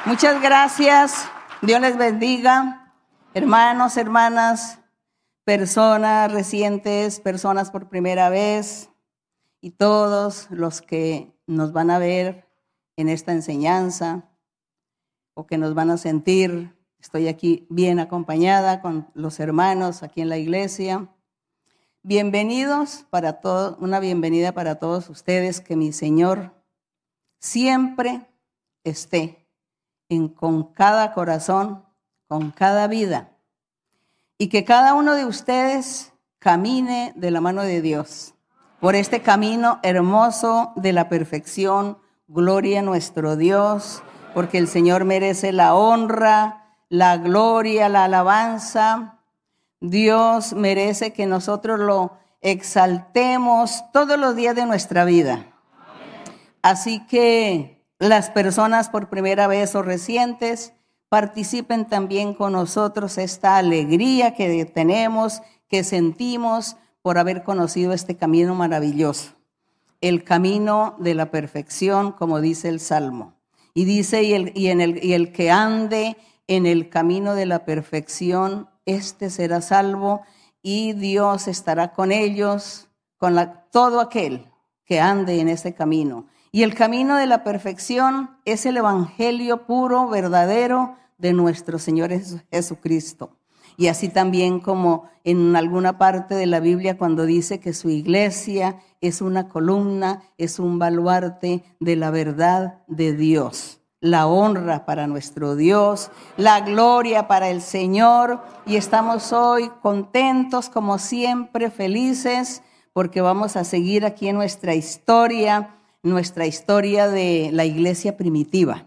Muchas gracias. Dios les bendiga. Hermanos, hermanas, personas recientes, personas por primera vez y todos los que nos van a ver en esta enseñanza o que nos van a sentir. Estoy aquí bien acompañada con los hermanos aquí en la iglesia. Bienvenidos para todos, una bienvenida para todos ustedes, que mi Señor siempre esté con cada corazón, con cada vida, y que cada uno de ustedes camine de la mano de Dios por este camino hermoso de la perfección. Gloria a nuestro Dios, porque el Señor merece la honra, la gloria, la alabanza. Dios merece que nosotros lo exaltemos todos los días de nuestra vida. Así que las personas por primera vez o recientes participen también con nosotros esta alegría que tenemos, que sentimos por haber conocido este camino maravilloso, el camino de la perfección, como dice el Salmo. Y dice, y el que ande en el camino de la perfección, este será salvo, y Dios estará con ellos, todo aquel que ande en ese camino. Y el camino de la perfección es el evangelio puro, verdadero de nuestro Señor Jesucristo. Y así también como en alguna parte de la Biblia cuando dice que su iglesia es una columna, es un baluarte de la verdad de Dios. La honra para nuestro Dios, la gloria para el Señor. Y estamos hoy contentos, como siempre, felices, porque vamos a seguir aquí en nuestra historia de la iglesia primitiva.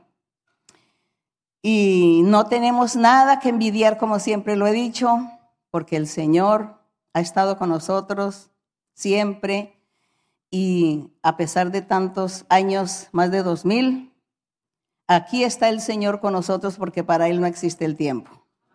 Y no tenemos nada que envidiar, como siempre lo he dicho, porque el Señor ha estado con nosotros siempre, y a pesar de tantos años, más de 2000, aquí está el Señor con nosotros, porque para Él no existe el tiempo.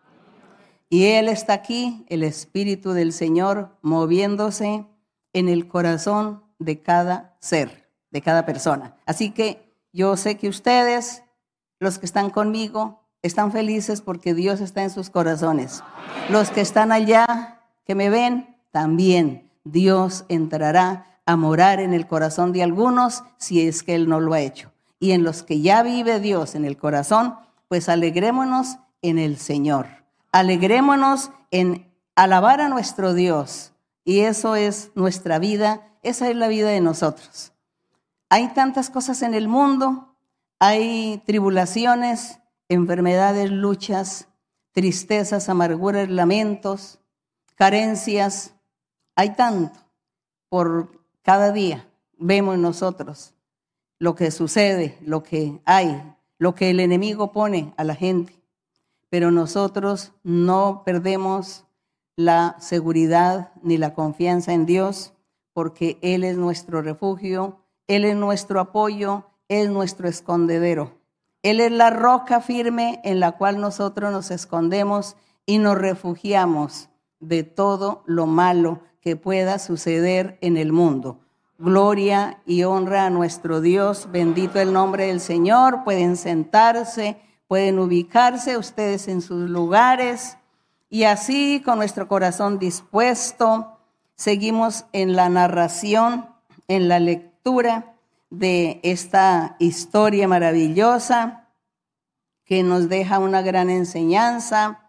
Y Él está aquí, el Espíritu del Señor, moviéndose en el corazón de cada ser, de cada persona. Así que yo sé que ustedes, los que están conmigo, están felices porque Dios está en sus corazones. Los que están allá, que me ven, también Dios entrará a morar en el corazón de algunos, si es que Él no lo ha hecho. Y en los que ya vive Dios en el corazón, pues alegrémonos en el Señor. Alegrémonos en alabar a nuestro Dios. Y eso es nuestra vida, esa es la vida de nosotros. Hay tantas cosas en el mundo, hay tribulaciones, enfermedades, luchas, tristezas, amarguras, lamentos, carencias. Hay tanto por cada día. Vemos nosotros lo que sucede, lo que hay, lo que el enemigo pone a la gente. Pero nosotros no perdemos la seguridad ni la confianza en Dios, porque Él es nuestro refugio, Él es nuestro apoyo, Él es nuestro escondedero. Él es la roca firme en la cual nosotros nos escondemos y nos refugiamos de todo lo malo que pueda suceder en el mundo. Gloria y honra a nuestro Dios. Bendito el nombre del Señor. Pueden sentarse, pueden ubicarse ustedes en sus lugares. Y así, con nuestro corazón dispuesto, seguimos en la narración, en la lectura de esta historia maravillosa que nos deja una gran enseñanza,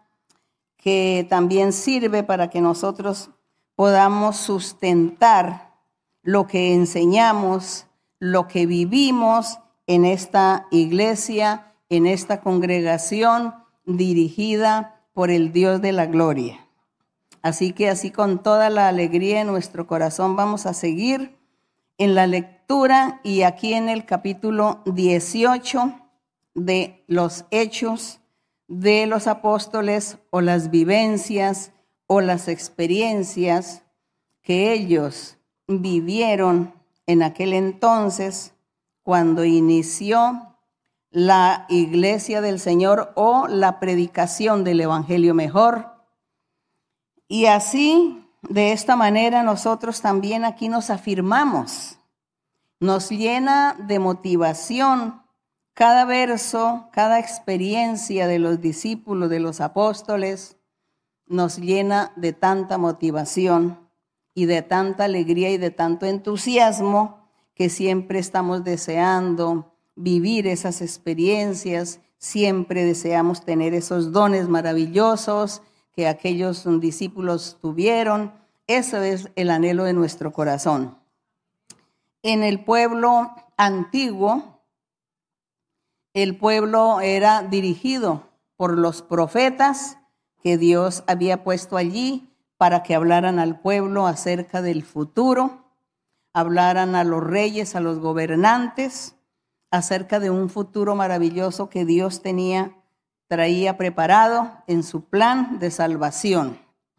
que también sirve para que nosotros podamos sustentar lo que enseñamos, lo que vivimos en esta iglesia, en esta congregación dirigida por el Dios de la gloria. Así que así, con toda la alegría en nuestro corazón, vamos a seguir en la lectura, y aquí en el capítulo 18 de los Hechos de los Apóstoles, o las vivencias o las experiencias que ellos vivieron en aquel entonces cuando inició la iglesia del Señor, o la predicación del evangelio mejor. Y así, de esta manera, nosotros también aquí nos afirmamos. Nos llena de motivación Cada verso, cada experiencia de los discípulos, de los apóstoles, nos llena de tanta motivación y de tanta alegría y de tanto entusiasmo que siempre estamos deseando vivir esas experiencias, siempre deseamos tener esos dones maravillosos que aquellos discípulos tuvieron. Eso es el anhelo de nuestro corazón. En el pueblo antiguo, el pueblo era dirigido por los profetas que Dios había puesto allí para que hablaran al pueblo acerca del futuro, hablaran a los reyes, a los gobernantes, acerca de un futuro maravilloso que Dios traía preparado en su plan de salvación.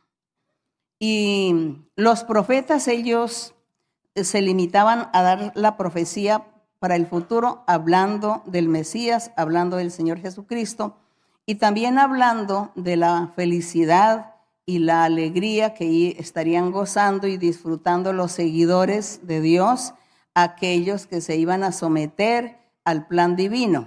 Y los profetas, ellos se limitaban a dar la profecía para el futuro, hablando del Mesías, hablando del Señor Jesucristo, y también hablando de la felicidad y la alegría que estarían gozando y disfrutando los seguidores de Dios, aquellos que se iban a someter al plan divino.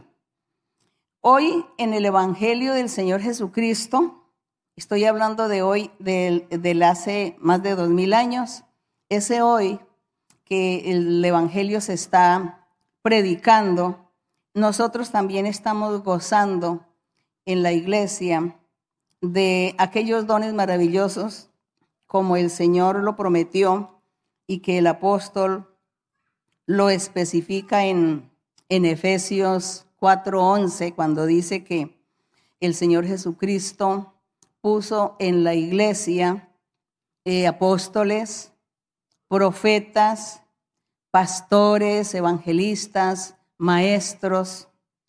Hoy en el Evangelio del Señor Jesucristo, estoy hablando de hoy, del hace más de 2000 años, ese hoy que el Evangelio se está predicando, nosotros también estamos gozando en la iglesia de aquellos dones maravillosos como el Señor lo prometió y que el apóstol lo especifica en Efesios 4:11, cuando dice que el Señor Jesucristo puso en la iglesia apóstoles, profetas, pastores, evangelistas, maestros,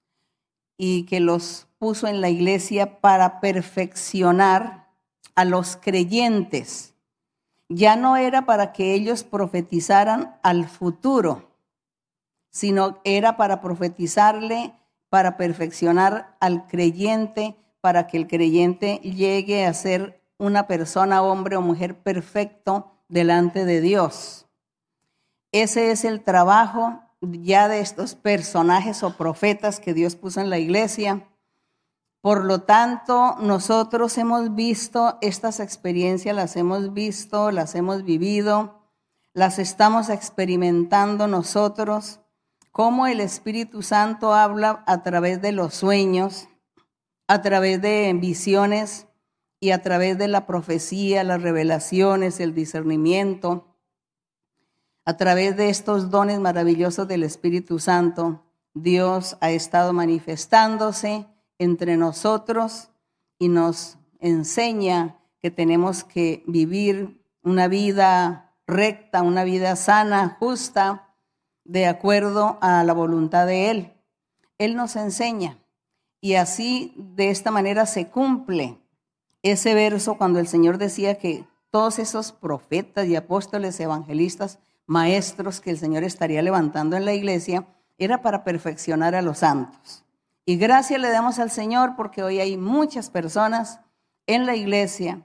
y que los puso en la iglesia para perfeccionar a los creyentes. Ya no era para que ellos profetizaran al futuro, sino era para profetizarle, para perfeccionar al creyente, para que el creyente llegue a ser una persona, hombre o mujer perfecto delante de Dios. Ese es el trabajo ya de estos personajes o profetas que Dios puso en la iglesia. Por lo tanto, nosotros hemos visto estas experiencias, las hemos visto, las hemos vivido, las estamos experimentando nosotros, cómo el Espíritu Santo habla a través de los sueños, a través de visiones y a través de la profecía, las revelaciones, el discernimiento. A través de estos dones maravillosos del Espíritu Santo, Dios ha estado manifestándose entre nosotros y nos enseña que tenemos que vivir una vida recta, una vida sana, justa, de acuerdo a la voluntad de Él. Él nos enseña y así de esta manera se cumple ese verso cuando el Señor decía que todos esos profetas y apóstoles, evangelistas, maestros que el Señor estaría levantando en la iglesia, era para perfeccionar a los santos. Y gracias le damos al Señor porque hoy hay muchas personas en la iglesia,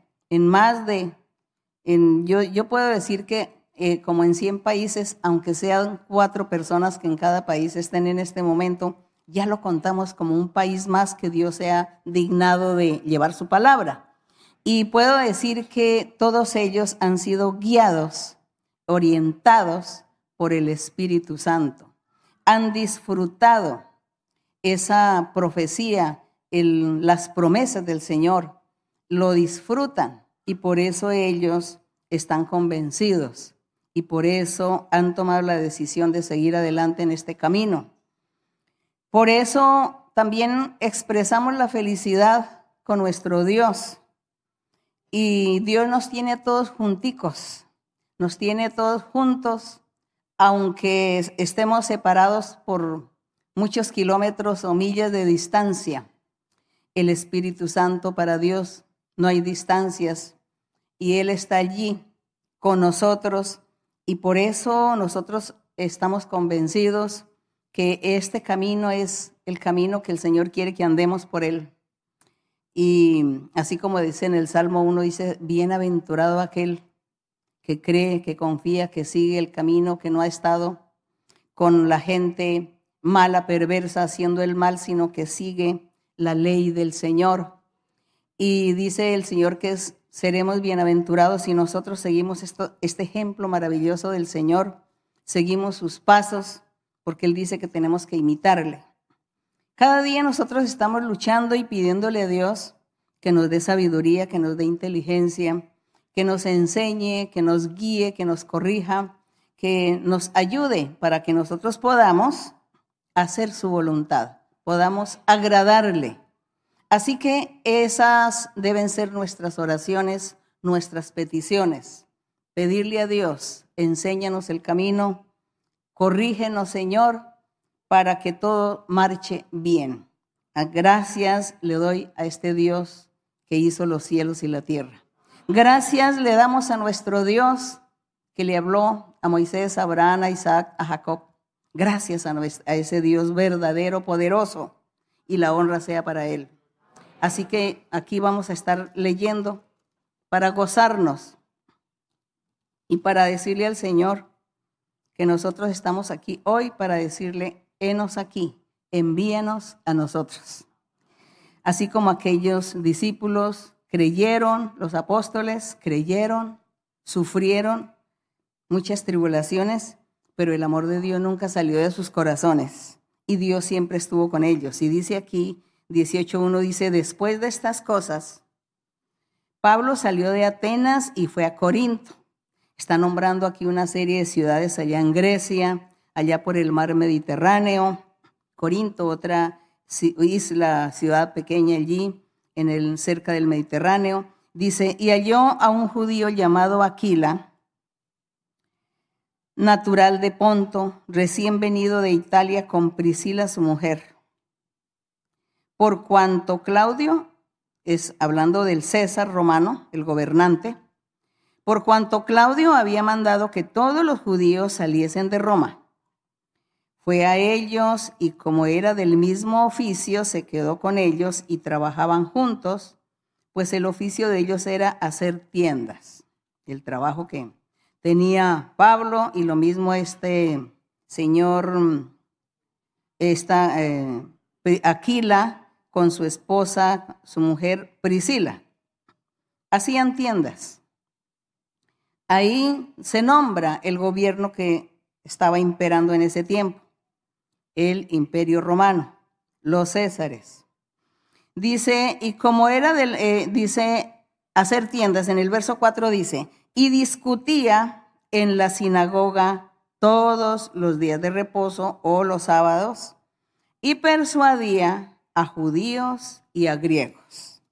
yo puedo decir que como en 100 países, aunque sean 4 personas que en cada país estén en este momento, ya lo contamos como un país más que Dios se ha dignado de llevar su palabra. Y puedo decir que todos ellos han sido guiados, orientados por el Espíritu Santo. Han disfrutado esa profecía, las promesas del Señor, lo disfrutan y por eso ellos están convencidos y por eso han tomado la decisión de seguir adelante en este camino. Por eso también expresamos la felicidad con nuestro Dios y Dios nos tiene a todos junticos. Nos tiene todos juntos, aunque estemos separados por muchos kilómetros o millas de distancia. El Espíritu Santo para Dios no hay distancias y Él está allí con nosotros y por eso nosotros estamos convencidos que este camino es el camino que el Señor quiere que andemos por Él. Y así como dice en el Salmo 1, dice, bienaventurado aquel que cree, que confía, que sigue el camino, que no ha estado con la gente mala, perversa, haciendo el mal, sino que sigue la ley del Señor. Y dice el Señor que seremos bienaventurados si nosotros seguimos este ejemplo maravilloso del Señor, seguimos sus pasos, porque Él dice que tenemos que imitarle. Cada día nosotros estamos luchando y pidiéndole a Dios que nos dé sabiduría, que nos dé inteligencia, que nos enseñe, que nos guíe, que nos corrija, que nos ayude para que nosotros podamos hacer su voluntad, podamos agradarle. Así que esas deben ser nuestras oraciones, nuestras peticiones. Pedirle a Dios, enséñanos el camino, corrígenos, Señor, para que todo marche bien. Gracias le doy a este Dios que hizo los cielos y la tierra. Gracias le damos a nuestro Dios que le habló a Moisés, a Abraham, a Isaac, a Jacob. Gracias a ese Dios verdadero, poderoso, y la honra sea para Él. Así que aquí vamos a estar leyendo para gozarnos y para decirle al Señor que nosotros estamos aquí hoy para decirle, henos aquí, envíanos a nosotros. Así como aquellos discípulos creyeron, los apóstoles creyeron, sufrieron muchas tribulaciones, pero el amor de Dios nunca salió de sus corazones y Dios siempre estuvo con ellos. Y dice aquí, 18:1 dice, después de estas cosas, Pablo salió de Atenas y fue a Corinto. Está nombrando aquí una serie de ciudades allá en Grecia, allá por el mar Mediterráneo. Corinto, otra isla, ciudad pequeña allí, cerca del Mediterráneo. Dice, y halló a un judío llamado Aquila, natural de Ponto, recién venido de Italia con Priscila su mujer. Por cuanto Claudio, hablando del César romano, el gobernante, por cuanto Claudio había mandado que todos los judíos saliesen de Roma. Fue a ellos y como era del mismo oficio, se quedó con ellos y trabajaban juntos, pues el oficio de ellos era hacer tiendas. El trabajo que tenía Pablo y lo mismo este señor, Aquila, con su esposa, su mujer Priscila. Hacían tiendas. Ahí se nombra el gobierno que estaba imperando en ese tiempo, el Imperio Romano, los Césares. Dice, y como era dice, hacer tiendas, en el verso 4 dice, y discutía en la sinagoga todos los días de reposo o los sábados, y persuadía a judíos y a griegos.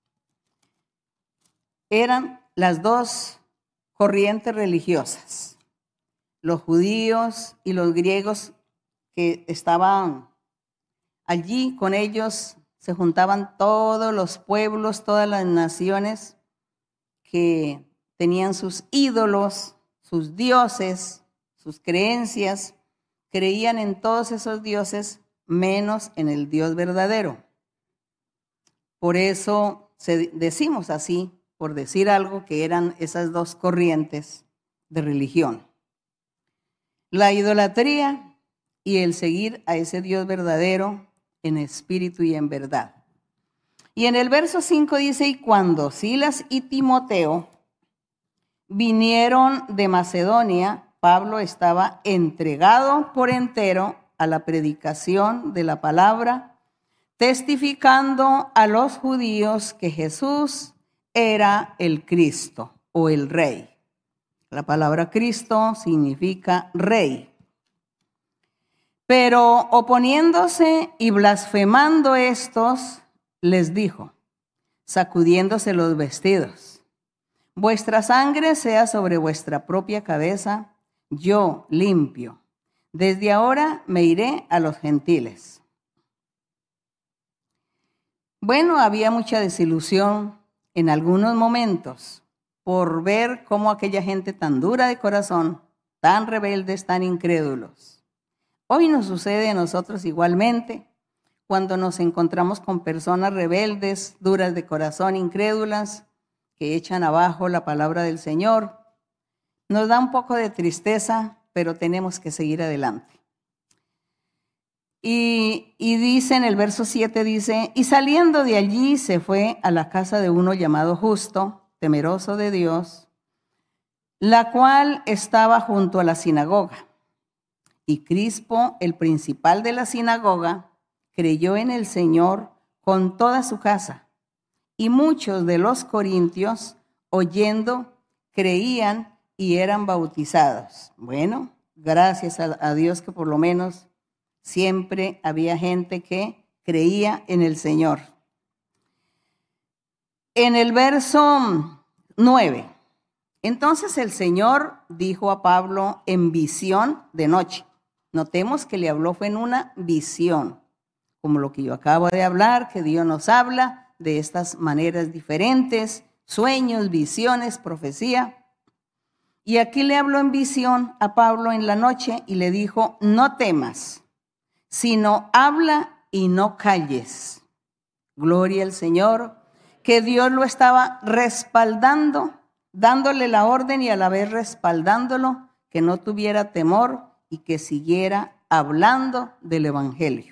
Eran las dos corrientes religiosas, los judíos y los griegos que estaban allí con ellos. Se juntaban todos los pueblos, todas las naciones que tenían sus ídolos, sus dioses, sus creencias, creían en todos esos dioses menos en el Dios verdadero. Por eso decimos así, por decir algo, que eran esas dos corrientes de religión. La idolatría y el seguir a ese Dios verdadero en espíritu y en verdad. Y en el verso 5 dice, y cuando Silas y Timoteo vinieron de Macedonia, Pablo estaba entregado por entero a la predicación de la palabra, testificando a los judíos que Jesús era el Cristo o el Rey. La palabra Cristo significa Rey. Pero oponiéndose y blasfemando estos, les dijo, sacudiéndose los vestidos, vuestra sangre sea sobre vuestra propia cabeza, yo limpio. Desde ahora me iré a los gentiles. Bueno, había mucha desilusión en algunos momentos por ver cómo aquella gente tan dura de corazón, tan rebeldes, tan incrédulos. Hoy nos sucede a nosotros igualmente cuando nos encontramos con personas rebeldes, duras de corazón, incrédulas, que echan abajo la palabra del Señor. Nos da un poco de tristeza, pero tenemos que seguir adelante. Y dice en el verso 7, dice, y saliendo de allí se fue a la casa de uno llamado Justo, temeroso de Dios, la cual estaba junto a la sinagoga. Y Crispo, el principal de la sinagoga, creyó en el Señor con toda su casa. Y muchos de los corintios, oyendo, creían y eran bautizados. Bueno, gracias a Dios que por lo menos siempre había gente que creía en el Señor. En el verso 9, entonces el Señor dijo a Pablo en visión de noche. Notemos que le habló fue en una visión, como lo que yo acabo de hablar, que Dios nos habla de estas maneras diferentes, sueños, visiones, profecía. Y aquí le habló en visión a Pablo en la noche y le dijo, no temas, sino habla y no calles. Gloria al Señor, que Dios lo estaba respaldando, dándole la orden y a la vez respaldándolo, que no tuviera temor y que siguiera hablando del evangelio.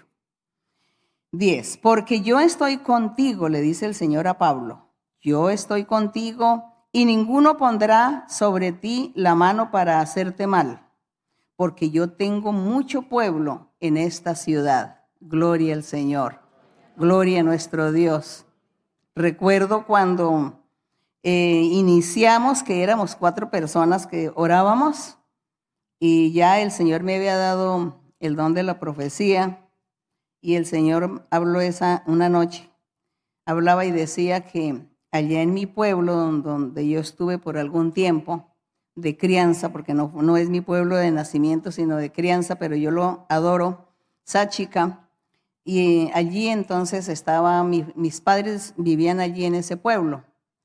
10. Porque yo estoy contigo, le dice el Señor a Pablo, yo estoy contigo y ninguno pondrá sobre ti la mano para hacerte mal, porque yo tengo mucho pueblo en esta ciudad. Gloria al Señor, gloria a nuestro Dios. Recuerdo cuando iniciamos, que éramos 4 personas que orábamos, y ya el Señor me había dado el don de la profecía, y el Señor habló una noche, hablaba y decía que allá en mi pueblo, donde yo estuve por algún tiempo, de crianza, porque no es mi pueblo de nacimiento, sino de crianza, pero yo lo adoro, Sáchica, y allí entonces mis padres vivían allí en ese pueblo,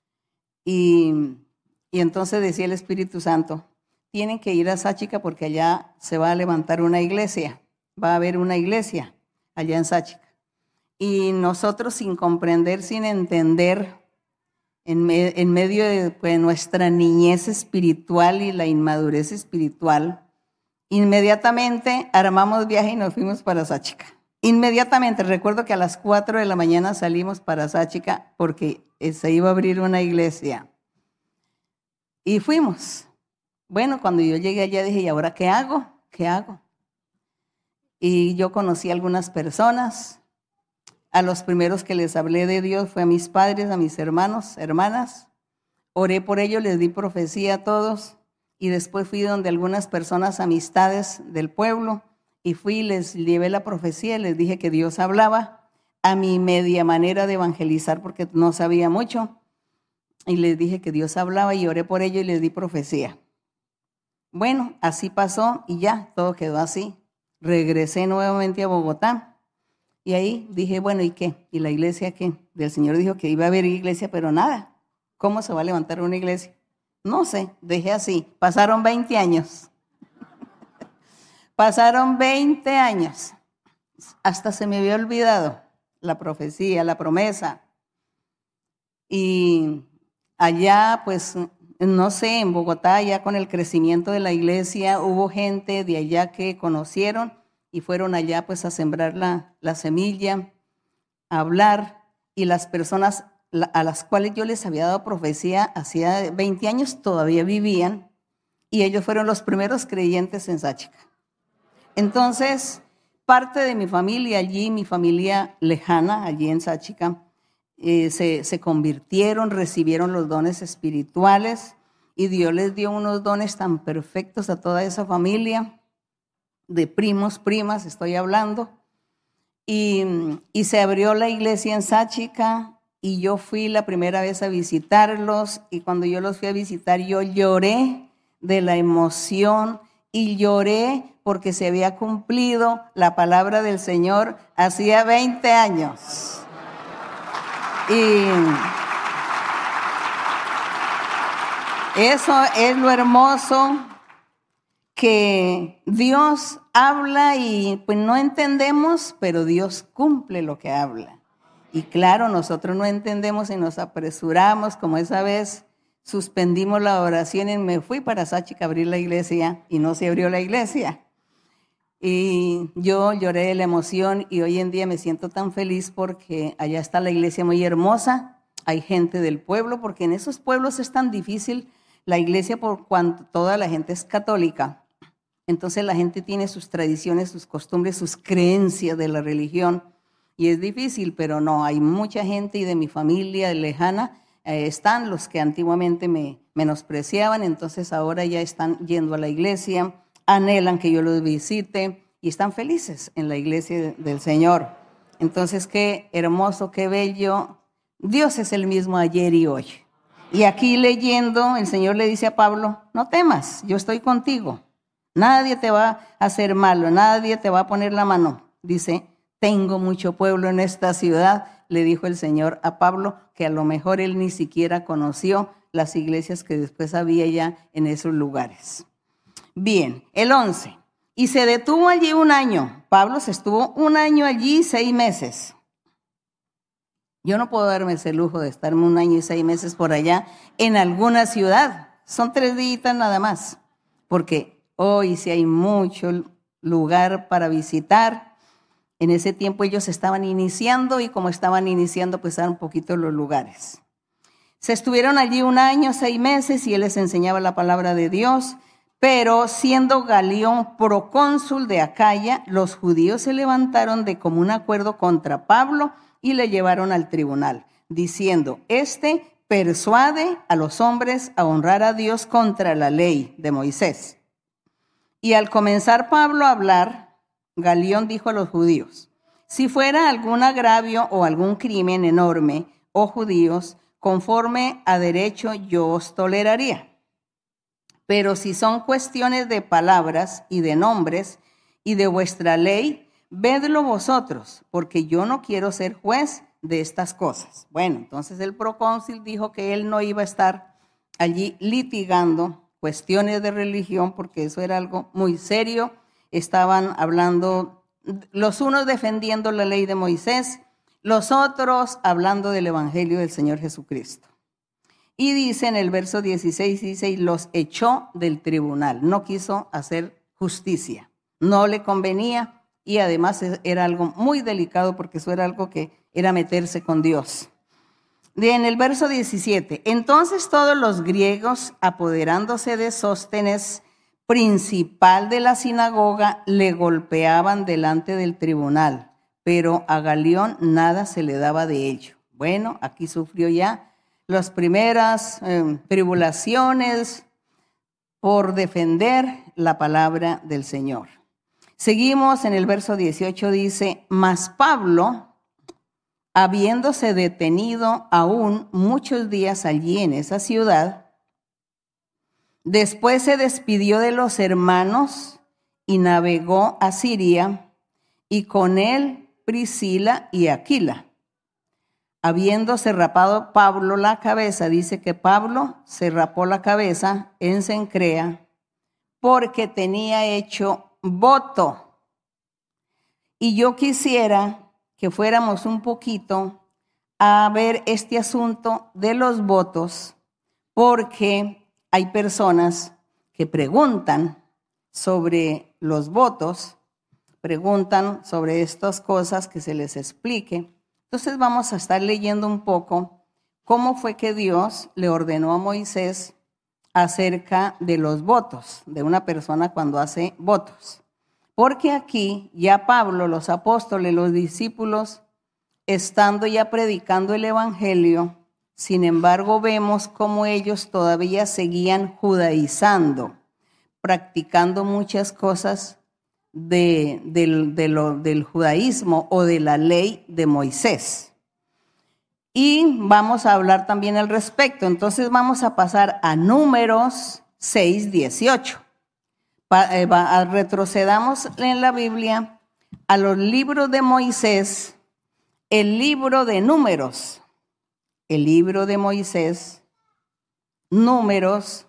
y entonces decía el Espíritu Santo, tienen que ir a Sáchica porque allá se va a levantar una iglesia, va a haber una iglesia allá en Sáchica. Y nosotros sin comprender, sin entender, en medio de pues, nuestra niñez espiritual y la inmadurez espiritual, inmediatamente armamos viaje y nos fuimos para Sáchica. Inmediatamente, recuerdo que a las 4 de la mañana salimos para Sáchica porque se iba a abrir una iglesia. Y fuimos. Bueno, cuando yo llegué allá dije, ¿y ahora qué hago? ¿Qué hago? Y yo conocí a algunas personas. A los primeros que les hablé de Dios fue a mis padres, a mis hermanos, hermanas. Oré por ellos, les di profecía a todos. Y después fui donde algunas personas, amistades del pueblo, y fui y les llevé la profecía, les dije que Dios hablaba a mi media manera de evangelizar porque no sabía mucho. Y les dije que Dios hablaba y oré por ellos y les di profecía. Bueno, así pasó y ya, todo quedó así. Regresé nuevamente a Bogotá y ahí dije, bueno, ¿y qué? ¿Y la iglesia qué? El Señor dijo que iba a haber iglesia, pero nada. ¿Cómo se va a levantar una iglesia? No sé, dejé así. Pasaron 20 años. Pasaron 20 años. Hasta se me había olvidado la profecía, la promesa. Y allá, pues, no sé, en Bogotá, ya con el crecimiento de la iglesia, hubo gente de allá que conocieron y fueron allá pues a sembrar la semilla, a hablar, y las personas a las cuales yo les había dado profecía hacía 20 años todavía vivían y ellos fueron los primeros creyentes en Sáchica. Entonces, parte de mi familia allí, mi familia lejana allí en Sáchica, se convirtieron, recibieron los dones espirituales y Dios les dio unos dones tan perfectos a toda esa familia, de primos, primas, estoy hablando, y se abrió la iglesia en Sáchica y yo fui la primera vez a visitarlos y cuando yo los fui a visitar yo lloré de la emoción y lloré porque se había cumplido la palabra del Señor hacía 20 años. Y eso es lo hermoso, que Dios habla y pues no entendemos, pero Dios cumple lo que habla. Y claro, nosotros no entendemos y nos apresuramos, como esa vez suspendimos la oración y me fui para Sáchica a abrir la iglesia y no se abrió la iglesia. Y yo lloré de la emoción y hoy en día me siento tan feliz porque allá está la iglesia muy hermosa, hay gente del pueblo, porque en esos pueblos es tan difícil la iglesia por cuanto toda la gente es católica. Entonces la gente tiene sus tradiciones, sus costumbres, sus creencias de la religión y es difícil, pero no, hay mucha gente y de mi familia lejana están los que antiguamente me menospreciaban, entonces ahora ya están yendo a la iglesia, anhelan que yo los visite y están felices en la iglesia del Señor. Entonces qué hermoso, qué bello. Dios es el mismo ayer y hoy. Y aquí leyendo, el Señor le dice a Pablo, no temas, yo estoy contigo. Nadie te va a hacer malo, nadie te va a poner la mano. Dice, tengo mucho pueblo en esta ciudad, le dijo el Señor a Pablo, que a lo mejor él ni siquiera conoció las iglesias que después había ya en esos lugares. Bien, el 11. Y se detuvo allí un año. Pablo se estuvo un año allí, 6 meses. Yo no puedo darme ese lujo de estarme un año y 6 meses por allá en alguna ciudad. Son 3 días nada más, porque hoy sí hay mucho lugar para visitar. En ese tiempo ellos estaban iniciando y como estaban iniciando, pues eran un poquito los lugares. Se estuvieron allí un año, 6 meses y él les enseñaba la palabra de Dios. Pero siendo Galión procónsul de Acaya, los judíos se levantaron de común acuerdo contra Pablo y le llevaron al tribunal, diciendo, persuade a los hombres a honrar a Dios contra la ley de Moisés. Y al comenzar Pablo a hablar, Galión dijo a los judíos, si fuera algún agravio o algún crimen enorme, oh judíos, conforme a derecho yo os toleraría. Pero si son cuestiones de palabras y de nombres y de vuestra ley, vedlo vosotros, porque yo no quiero ser juez de estas cosas. Bueno, entonces el procónsul dijo que él no iba a estar allí litigando cuestiones de religión, porque eso era algo muy serio. Estaban hablando, los unos defendiendo la ley de Moisés, los otros hablando del evangelio del Señor Jesucristo. Y dice en el verso 16, dice, y los echó del tribunal. No quiso hacer justicia, no le convenía y además era algo muy delicado porque eso era algo que era meterse con Dios. En el verso 17, entonces todos los griegos, apoderándose de Sóstenes, principal de la sinagoga, le golpeaban delante del tribunal, pero a Galión nada se le daba de ello. Bueno, aquí sufrió ya las primeras tribulaciones por defender la palabra del Señor. Seguimos en el verso 18, dice, mas Pablo, habiéndose detenido aún muchos días allí en esa ciudad, después se despidió de los hermanos y navegó a Siria, y con él Priscila y Aquila. Habiéndose rapado Pablo la cabeza, dice que Pablo se rapó la cabeza en Cencrea porque tenía hecho voto. Y yo quisiera que fuéramos un poquito a ver este asunto de los votos, porque hay personas que preguntan sobre los votos, preguntan sobre estas cosas que se les explique. Entonces vamos a estar leyendo un poco cómo fue que Dios le ordenó a Moisés acerca de los votos de una persona cuando hace votos. Porque aquí ya Pablo, los apóstoles, los discípulos, estando ya predicando el evangelio, sin embargo vemos cómo ellos todavía seguían judaizando, practicando muchas cosas del judaísmo o de la ley de Moisés. Y vamos a hablar también al respecto. Entonces vamos a pasar a Números 6:18. Retrocedamos en la Biblia a los libros de Moisés, el libro de Números, el libro de Moisés, Números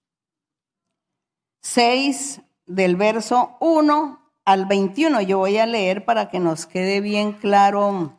6, del verso 1 al 21. Yo voy a leer para que nos quede bien claro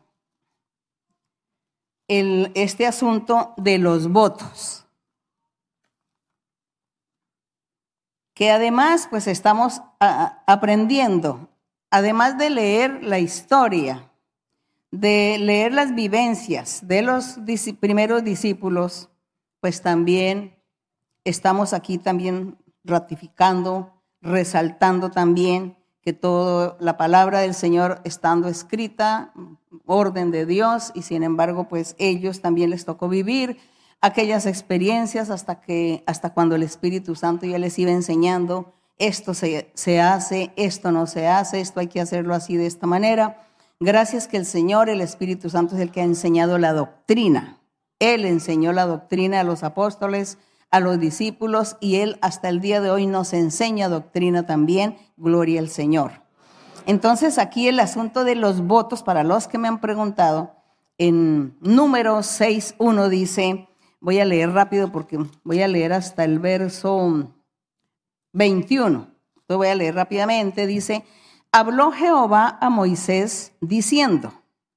este asunto de los votos. que además pues estamos aprendiendo, además de leer la historia, de leer las vivencias de los primeros discípulos, pues también estamos aquí también ratificando, resaltando también que toda la palabra del Señor estando escrita, orden de Dios, y sin embargo, pues ellos también les tocó vivir aquellas experiencias hasta cuando el Espíritu Santo ya les iba enseñando, esto se hace, esto no se hace, esto hay que hacerlo así de esta manera. Gracias que el Señor, el Espíritu Santo, es el que ha enseñado la doctrina. Él enseñó la doctrina a los apóstoles, a los discípulos, y Él hasta el día de hoy nos enseña doctrina también. Gloria al Señor. Entonces aquí el asunto de los votos, para los que me han preguntado, en Números 6:1 dice, voy a leer rápido porque voy a leer hasta el verso 21. Lo voy a leer rápidamente. Dice, habló Jehová a Moisés diciendo,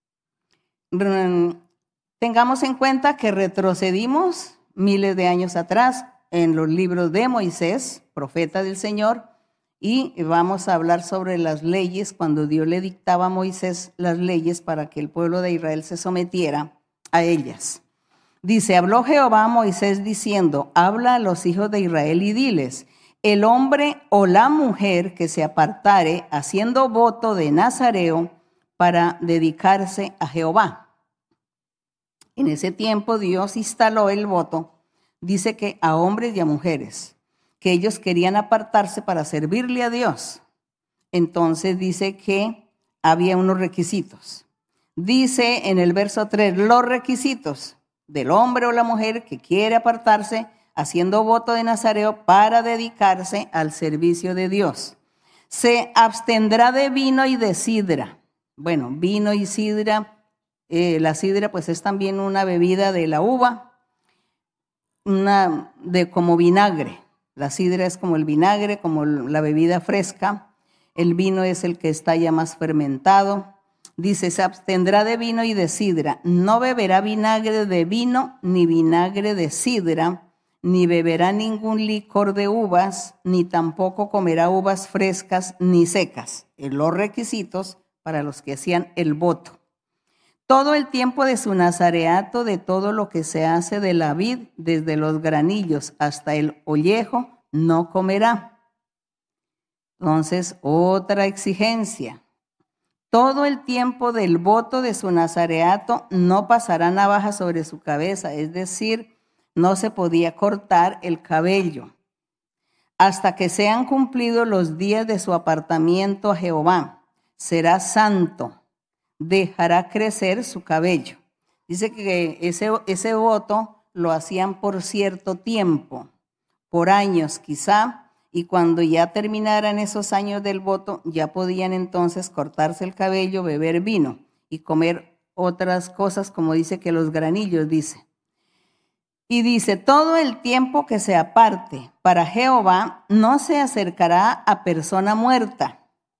tengamos en cuenta que retrocedimos miles de años atrás en los libros de Moisés, profeta del Señor, y vamos a hablar sobre las leyes cuando Dios le dictaba a Moisés las leyes para que el pueblo de Israel se sometiera a ellas. Dice, habló Jehová a Moisés diciendo, habla a los hijos de Israel y diles, el hombre o la mujer que se apartare haciendo voto de nazareo para dedicarse a Jehová. En ese tiempo Dios instaló el voto, dice que a hombres y a mujeres, que ellos querían apartarse para servirle a Dios. Entonces dice que había unos requisitos. Dice en el verso 3, los requisitos del hombre o la mujer que quiere apartarse haciendo voto de nazareo para dedicarse al servicio de Dios. Se abstendrá de vino y de sidra. Bueno, vino y sidra. La sidra pues es también una bebida de la uva, como vinagre. La sidra es como el vinagre, como la bebida fresca. El vino es el que está ya más fermentado. Dice, se abstendrá de vino y de sidra. No beberá vinagre de vino, ni vinagre de sidra, ni beberá ningún licor de uvas, ni tampoco comerá uvas frescas ni secas. Los requisitos para los que hacían el voto. Todo el tiempo de su nazareato, de todo lo que se hace de la vid, desde los granillos hasta el ollejo, no comerá. Entonces, otra exigencia. Todo el tiempo del voto de su nazareato no pasará navaja sobre su cabeza, es decir, no se podía cortar el cabello, hasta que sean cumplidos los días de su apartamiento a Jehová. Será santo. Dejará crecer su cabello. Dice que ese voto lo hacían por cierto tiempo, por años quizá, y cuando ya terminaran esos años del voto, ya podían entonces cortarse el cabello, beber vino y comer otras cosas, como dice que los granillos, dice. Y dice, todo el tiempo que se aparte para Jehová no se acercará a persona muerta.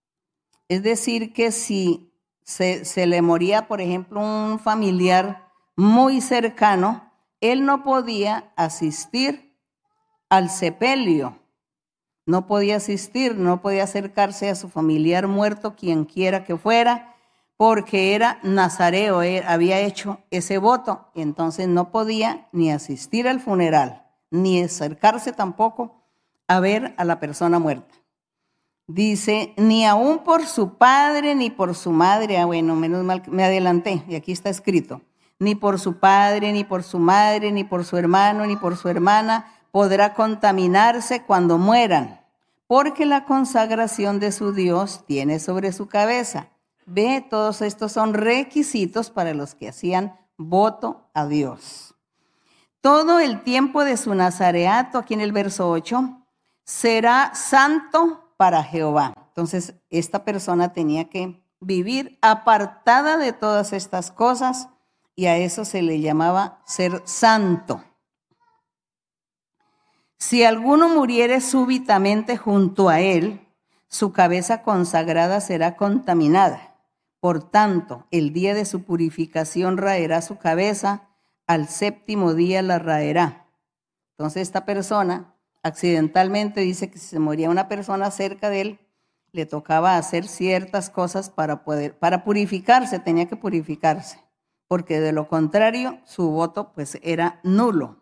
Es decir, que si se le moría, por ejemplo, un familiar muy cercano, él no podía asistir al sepelio, no podía asistir, no podía acercarse a su familiar muerto, quien quiera que fuera, porque era nazareo, había hecho ese voto, y entonces no podía ni asistir al funeral, ni acercarse tampoco a ver a la persona muerta. Dice, ni aún por su padre ni por su madre, bueno, menos mal que me adelanté, y aquí está escrito, ni por su padre, ni por su madre, ni por su hermano, ni por su hermana, podrá contaminarse cuando mueran, porque la consagración de su Dios tiene sobre su cabeza. Ve, todos estos son requisitos para los que hacían voto a Dios. Todo el tiempo de su nazareato, aquí en el verso 8, será santo para Jehová. Entonces, esta persona tenía que vivir apartada de todas estas cosas y a eso se le llamaba ser santo. Si alguno muriere súbitamente junto a él, su cabeza consagrada será contaminada. Por tanto, el día de su purificación raerá su cabeza, al séptimo día la raerá. Entonces, esta persona, accidentalmente, dice que si se moría una persona cerca de él, le tocaba hacer ciertas cosas para purificarse, tenía que purificarse, porque de lo contrario su voto pues era nulo.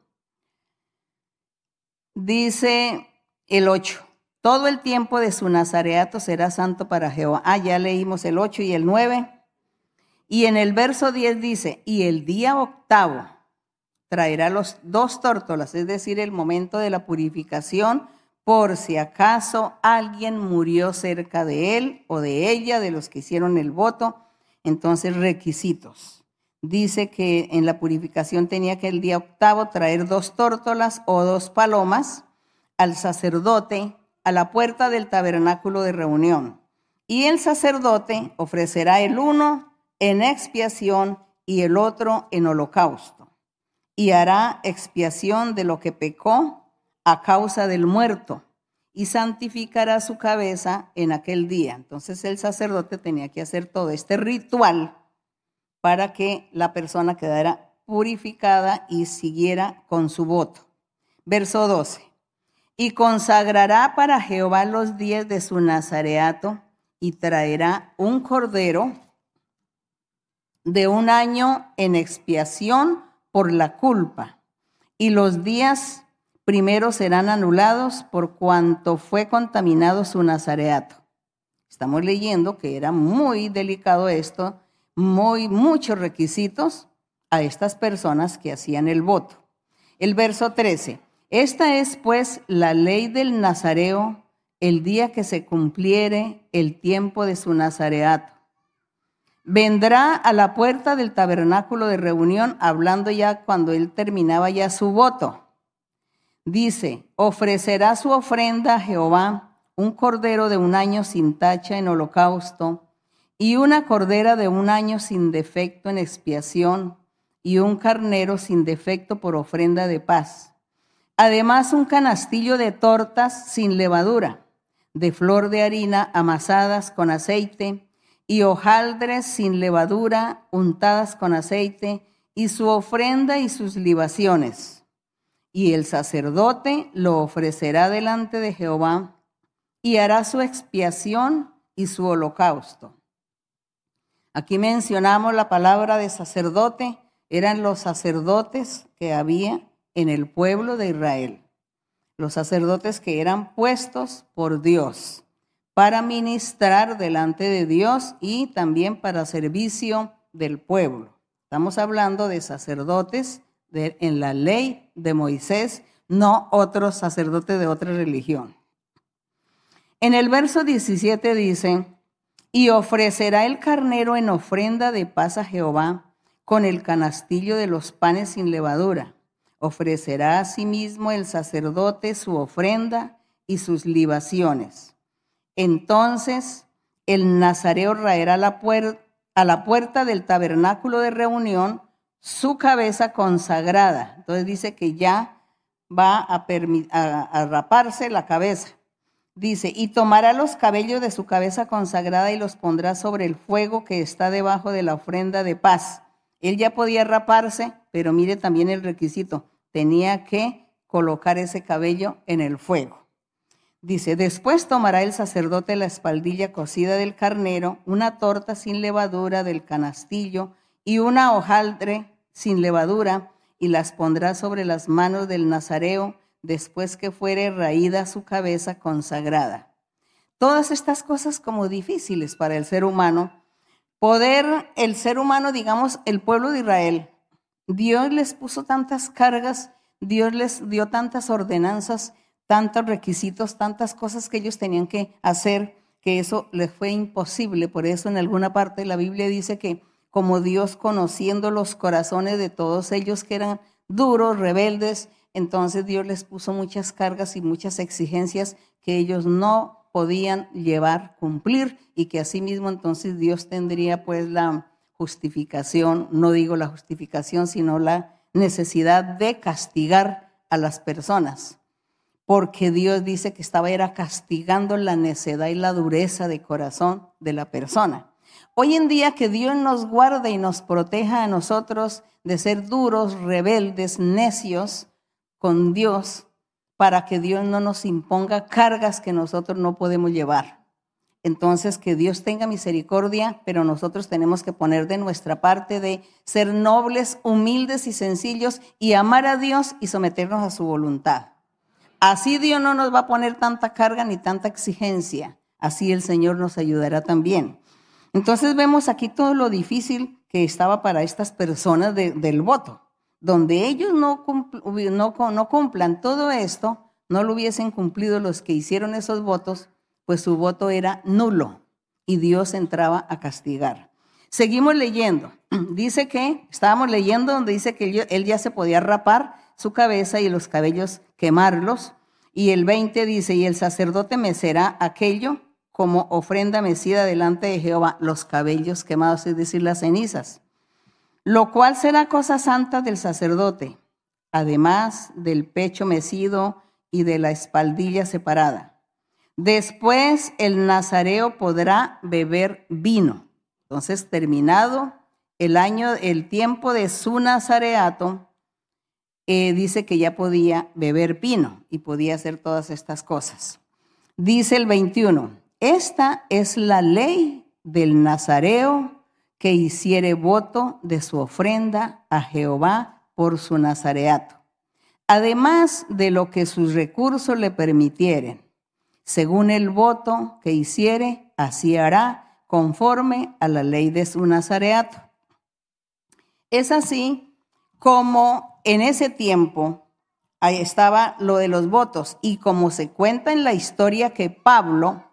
Dice el 8, todo el tiempo de su nazareato será santo para Jehová. Ya leímos el 8 y el 9. Y en el verso 10 dice, y el día octavo traerá los 2 tórtolas, es decir, el momento de la purificación, por si acaso alguien murió cerca de él o de ella, de los que hicieron el voto. Entonces, requisitos. Dice que en la purificación tenía que el día octavo traer 2 tórtolas o 2 palomas al sacerdote a la puerta del tabernáculo de reunión. Y el sacerdote ofrecerá el uno en expiación y el otro en holocausto. Y hará expiación de lo que pecó a causa del muerto y santificará su cabeza en aquel día. Entonces el sacerdote tenía que hacer todo este ritual para que la persona quedara purificada y siguiera con su voto. Verso 12. Y consagrará para Jehová los días de su nazareato y traerá un cordero de 1 año en expiación por la culpa. Y los días primeros serán anulados por cuanto fue contaminado su nazareato. Estamos leyendo que era muy delicado esto, muchos requisitos a estas personas que hacían el voto. El verso 13. Esta es pues la ley del nazareo el día que se cumpliere el tiempo de su nazareato. Vendrá a la puerta del tabernáculo de reunión, hablando ya cuando él terminaba ya su voto. Dice, ofrecerá su ofrenda a Jehová, un cordero de 1 año sin tacha en holocausto, y una cordera de 1 año sin defecto en expiación, y un carnero sin defecto por ofrenda de paz. Además, un canastillo de tortas sin levadura, de flor de harina amasadas con aceite, y hojaldres sin levadura untadas con aceite, y su ofrenda y sus libaciones. Y el sacerdote lo ofrecerá delante de Jehová, y hará su expiación y su holocausto. Aquí mencionamos la palabra de sacerdote, eran los sacerdotes que había en el pueblo de Israel, los sacerdotes que eran puestos por Dios para ministrar delante de Dios y también para servicio del pueblo. Estamos hablando de sacerdotes en la ley de Moisés, no otros sacerdotes de otra religión. En el verso 17 dice, y ofrecerá el carnero en ofrenda de paz a Jehová con el canastillo de los panes sin levadura. Ofrecerá asimismo el sacerdote su ofrenda y sus libaciones. Entonces el nazareo raerá a la puerta del tabernáculo de reunión su cabeza consagrada. Entonces dice que ya va a raparse la cabeza. Dice, y tomará los cabellos de su cabeza consagrada y los pondrá sobre el fuego que está debajo de la ofrenda de paz. Él ya podía raparse, pero mire también el requisito. Tenía que colocar ese cabello en el fuego. Dice, después tomará el sacerdote la espaldilla cocida del carnero, una torta sin levadura del canastillo y una hojaldre sin levadura, y las pondrá sobre las manos del nazareo después que fuere raída su cabeza consagrada. Todas estas cosas como difíciles para el ser humano. El ser humano, digamos, el pueblo de Israel, Dios les puso tantas cargas, Dios les dio tantas ordenanzas, tantos requisitos, tantas cosas que ellos tenían que hacer, que eso les fue imposible. Por eso en alguna parte de la Biblia dice que como Dios, conociendo los corazones de todos ellos que eran duros, rebeldes, entonces Dios les puso muchas cargas y muchas exigencias que ellos no podían cumplir, y que asimismo entonces Dios tendría pues la justificación, no digo la justificación, sino la necesidad de castigar a las personas, porque Dios dice que era castigando la necedad y la dureza de corazón de la persona. Hoy en día que Dios nos guarde y nos proteja a nosotros de ser duros, rebeldes, necios con Dios, para que Dios no nos imponga cargas que nosotros no podemos llevar. Entonces, que Dios tenga misericordia, pero nosotros tenemos que poner de nuestra parte de ser nobles, humildes y sencillos y amar a Dios y someternos a su voluntad. Así Dios no nos va a poner tanta carga ni tanta exigencia. Así el Señor nos ayudará también. Entonces vemos aquí todo lo difícil que estaba para estas personas del voto. Donde ellos no cumplan todo esto, no lo hubiesen cumplido los que hicieron esos votos, pues su voto era nulo y Dios entraba a castigar. Seguimos leyendo. Dice que, estábamos leyendo donde dice que él ya se podía rapar su cabeza y los cabellos quemarlos. Y el 20 dice, y el sacerdote mecerá aquello como ofrenda mecida delante de Jehová, los cabellos quemados, es decir, las cenizas. Lo cual será cosa santa del sacerdote, además del pecho mecido y de la espaldilla separada. Después el nazareo podrá beber vino. Entonces, terminado el tiempo de su nazareato, dice que ya podía beber vino y podía hacer todas estas cosas. Dice el 21, esta es la ley del nazareo que hiciere voto de su ofrenda a Jehová por su nazareato, además de lo que sus recursos le permitieren. Según el voto que hiciere, así hará conforme a la ley de su nazareato. Es así como en ese tiempo ahí estaba lo de los votos, y como se cuenta en la historia que Pablo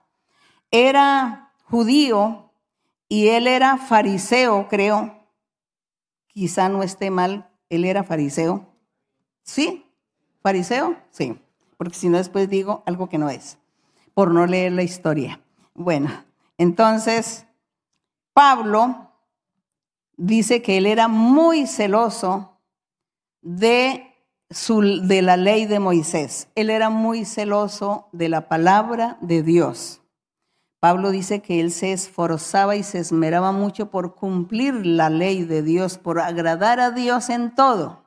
era judío y él era fariseo, creo, quizá no esté mal, él era fariseo. ¿Sí? ¿Fariseo? Sí, porque si no después digo algo que no es, por no leer la historia. Bueno, entonces Pablo dice que él era muy celoso de la ley de Moisés. Él era muy celoso de la palabra de Dios. Pablo dice que él se esforzaba y se esmeraba mucho por cumplir la ley de Dios, por agradar a Dios en todo.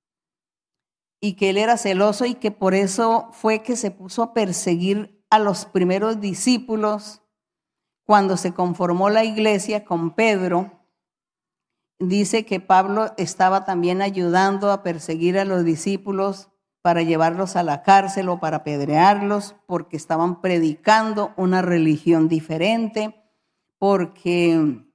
Y que él era celoso y que por eso fue que se puso a perseguir a los primeros discípulos cuando se conformó la iglesia con Pedro. Dice que Pablo estaba también ayudando a perseguir a los discípulos para llevarlos a la cárcel o para apedrearlos, porque estaban predicando una religión diferente, porque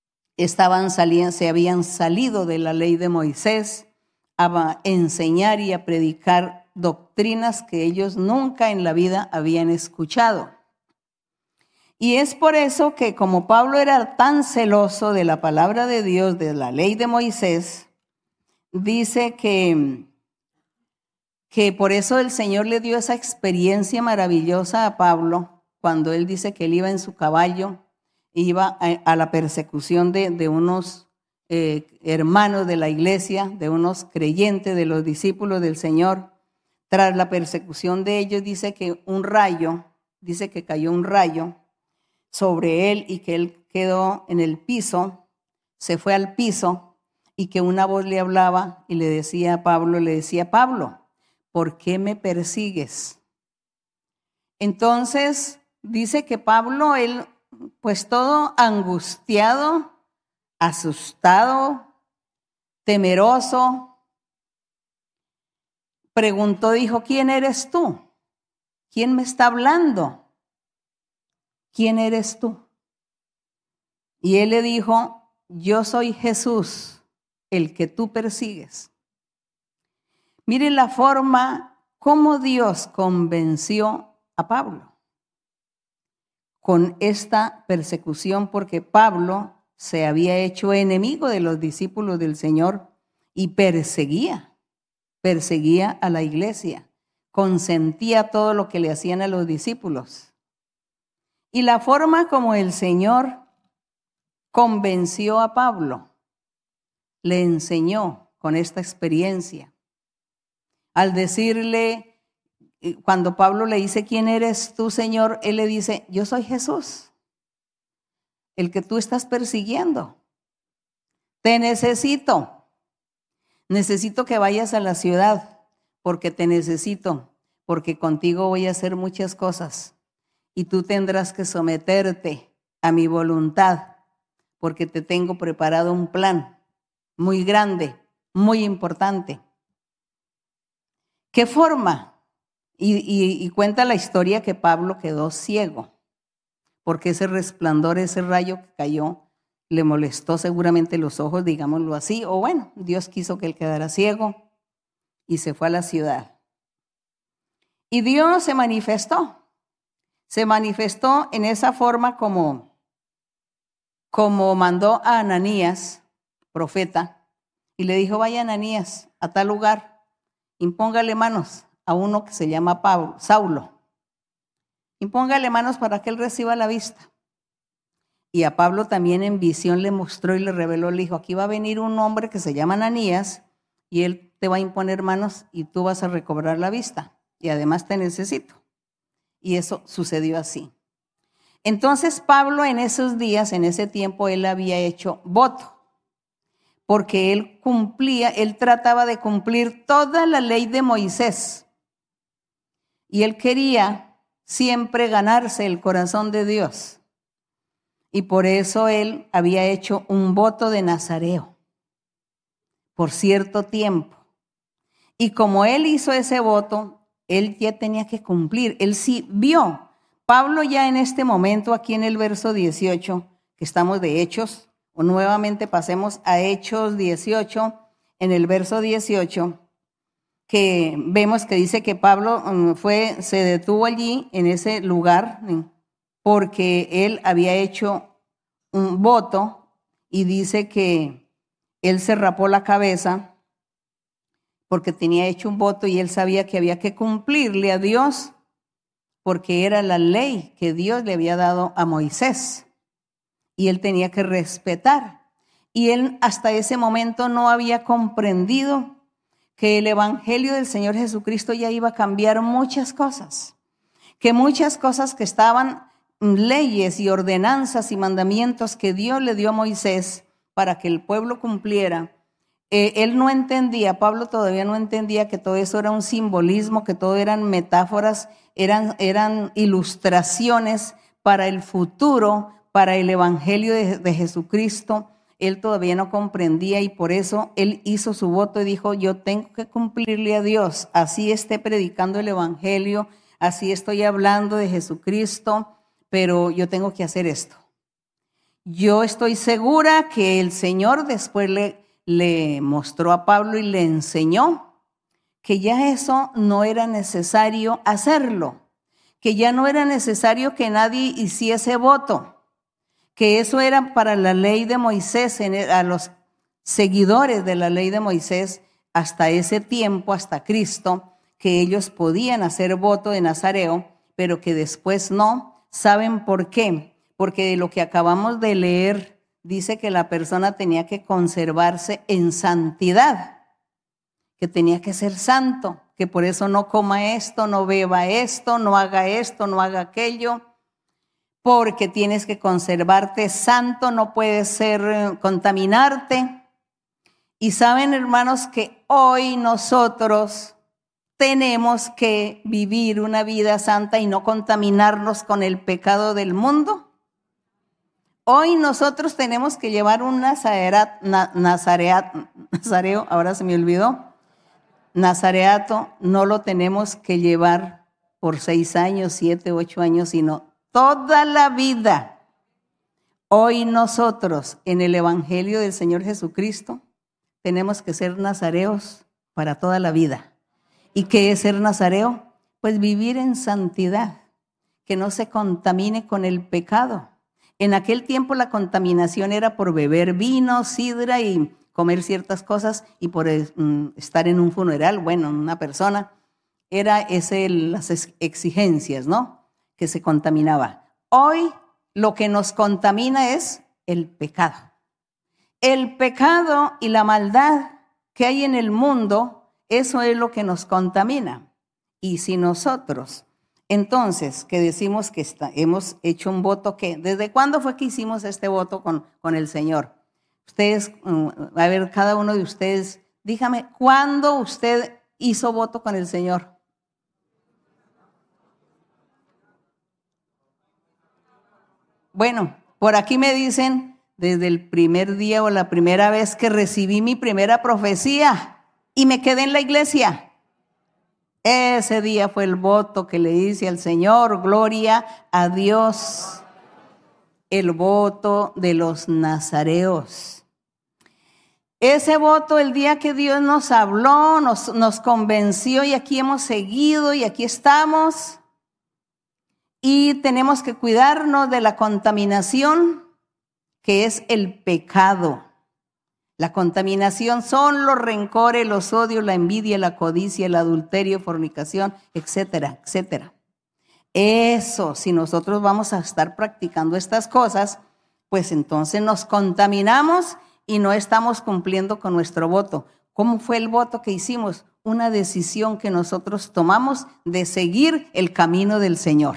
se habían salido de la ley de Moisés a enseñar y a predicar doctrinas que ellos nunca en la vida habían escuchado. Y es por eso que como Pablo era tan celoso de la palabra de Dios, de la ley de Moisés, dice que por eso el Señor le dio esa experiencia maravillosa a Pablo, cuando él dice que él iba en su caballo, iba a la persecución de unos hermanos de la iglesia, de unos creyentes, de los discípulos del Señor. Tras la persecución de ellos, dice que cayó un rayo sobre él y que él quedó en el piso, se fue al piso, y que una voz le hablaba y le decía a Pablo, Pablo, ¿por qué me persigues? Entonces dice que Pablo, él pues todo angustiado, asustado, temeroso, preguntó, dijo, ¿quién eres tú? ¿Quién me está hablando? ¿Quién eres tú? Y él le dijo, yo soy Jesús, el que tú persigues. Mire la forma como Dios convenció a Pablo con esta persecución, porque Pablo se había hecho enemigo de los discípulos del Señor y perseguía a la iglesia, consentía todo lo que le hacían a los discípulos. Y la forma como el Señor convenció a Pablo, le enseñó con esta experiencia. Al decirle, cuando Pablo le dice, ¿quién eres tú, Señor? Él le dice, yo soy Jesús, el que tú estás persiguiendo. Te necesito que vayas a la ciudad, porque te necesito, porque contigo voy a hacer muchas cosas y tú tendrás que someterte a mi voluntad, porque te tengo preparado un plan muy grande, muy importante. ¿Qué forma? Y cuenta la historia que Pablo quedó ciego, porque ese resplandor, ese rayo que cayó, le molestó seguramente los ojos, digámoslo así, o bueno, Dios quiso que él quedara ciego y se fue a la ciudad. Y Dios se manifestó en esa forma como mandó a Ananías, profeta, y le dijo, vaya Ananías a tal lugar, impóngale manos a uno que se llama Saulo, impóngale manos para que él reciba la vista. Y a Pablo también en visión le mostró y le reveló, le dijo, aquí va a venir un hombre que se llama Ananías y él te va a imponer manos y tú vas a recobrar la vista. Y además te necesito. Y eso sucedió así. Entonces Pablo en esos días, en ese tiempo, él había hecho voto. Porque él trataba de cumplir toda la ley de Moisés. Y él quería siempre ganarse el corazón de Dios. Y por eso él había hecho un voto de nazareo por cierto tiempo. Y como él hizo ese voto, él ya tenía que cumplir. Él sí vio. Pablo ya en este momento, aquí en el verso 18, que estamos de Hechos, o nuevamente pasemos a Hechos 18, en el verso 18, que vemos que dice que Pablo se detuvo allí en ese lugar porque él había hecho un voto y dice que él se rapó la cabeza porque tenía hecho un voto y él sabía que había que cumplirle a Dios porque era la ley que Dios le había dado a Moisés y él tenía que respetar. Y él hasta ese momento no había comprendido que el evangelio del Señor Jesucristo ya iba a cambiar muchas cosas, que muchas cosas que estaban leyes y ordenanzas y mandamientos que Dios le dio a Moisés para que el pueblo cumpliera, él no entendía, Pablo todavía no entendía que todo eso era un simbolismo, que todo eran metáforas, eran ilustraciones para el futuro, para el evangelio de Jesucristo. Él todavía no comprendía y por eso él hizo su voto y dijo, yo tengo que cumplirle a Dios, así esté predicando el evangelio, así estoy hablando de Jesucristo, pero yo tengo que hacer esto. Yo estoy segura que el Señor después le mostró a Pablo y le enseñó que ya eso no era necesario hacerlo, que ya no era necesario que nadie hiciese voto, que eso era para la ley de Moisés, a los seguidores de la ley de Moisés, hasta ese tiempo, hasta Cristo, que ellos podían hacer voto de nazareo, pero que después no. ¿Saben por qué? Porque de lo que acabamos de leer, dice que la persona tenía que conservarse en santidad, que tenía que ser santo, que por eso no coma esto, no beba esto, no haga aquello, porque tienes que conservarte santo, no puedes contaminarte. Y saben, hermanos, que hoy nosotros tenemos que vivir una vida santa y no contaminarnos con el pecado del mundo. Hoy nosotros tenemos que llevar un nazareo, ahora se me olvidó, nazareato, no lo tenemos que llevar por 6 años, 7, 8 años, sino toda la vida. Hoy nosotros en el evangelio del Señor Jesucristo tenemos que ser nazareos para toda la vida. ¿Y qué es ser nazareo? Pues vivir en santidad, que no se contamine con el pecado. En aquel tiempo la contaminación era por beber vino, sidra y comer ciertas cosas y por estar en un funeral, bueno, una persona, era las exigencias, ¿no? Que se contaminaba. Hoy lo que nos contamina es el pecado. El pecado y la maldad que hay en el mundo, eso es lo que nos contamina. Y si nosotros, entonces, que decimos que hemos hecho un voto, ¿qué? ¿Desde cuándo fue que hicimos este voto con el Señor? Ustedes, a ver, cada uno de ustedes, dígame, ¿cuándo usted hizo voto con el Señor? Bueno, por aquí me dicen desde el primer día o la primera vez que recibí mi primera profecía y me quedé en la iglesia. Ese día fue el voto que le hice al Señor, gloria a Dios. El voto de los nazareos. Ese voto, el día que Dios nos habló, nos convenció y aquí hemos seguido y aquí estamos. Y tenemos que cuidarnos de la contaminación, que es el pecado. La contaminación son los rencores, los odios, la envidia, la codicia, el adulterio, fornicación, etcétera, etcétera. Eso, si nosotros vamos a estar practicando estas cosas, pues entonces nos contaminamos y no estamos cumpliendo con nuestro voto. ¿Cómo fue el voto que hicimos? Una decisión que nosotros tomamos de seguir el camino del Señor.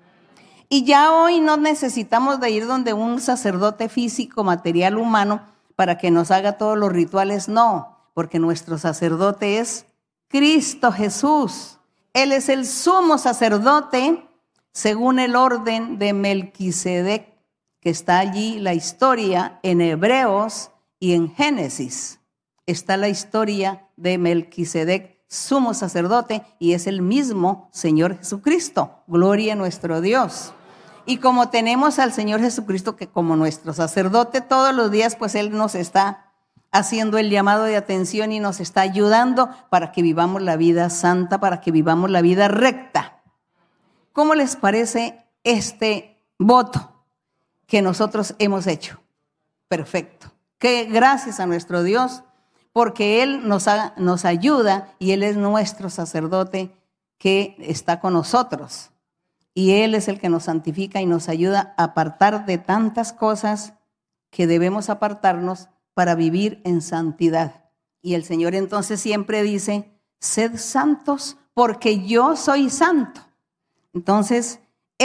Y ya hoy no necesitamos de ir donde un sacerdote físico, material, humano, para que nos haga todos los rituales. No, porque nuestro sacerdote es Cristo Jesús. Él es el sumo sacerdote según el orden de Melquisedec, que está allí la historia en Hebreos y en Génesis. Está la historia de Melquisedec, sumo sacerdote, y es el mismo Señor Jesucristo. Gloria a nuestro Dios. Y como tenemos al Señor Jesucristo que como nuestro sacerdote todos los días, pues Él nos está haciendo el llamado de atención y nos está ayudando para que vivamos la vida santa, para que vivamos la vida recta. ¿Cómo les parece este voto que nosotros hemos hecho? Perfecto. Que gracias a nuestro Dios, porque Él nos ayuda y Él es nuestro sacerdote que está con nosotros. Y Él es el que nos santifica y nos ayuda a apartar de tantas cosas que debemos apartarnos para vivir en santidad. Y el Señor entonces siempre dice, sed santos porque yo soy santo. Entonces,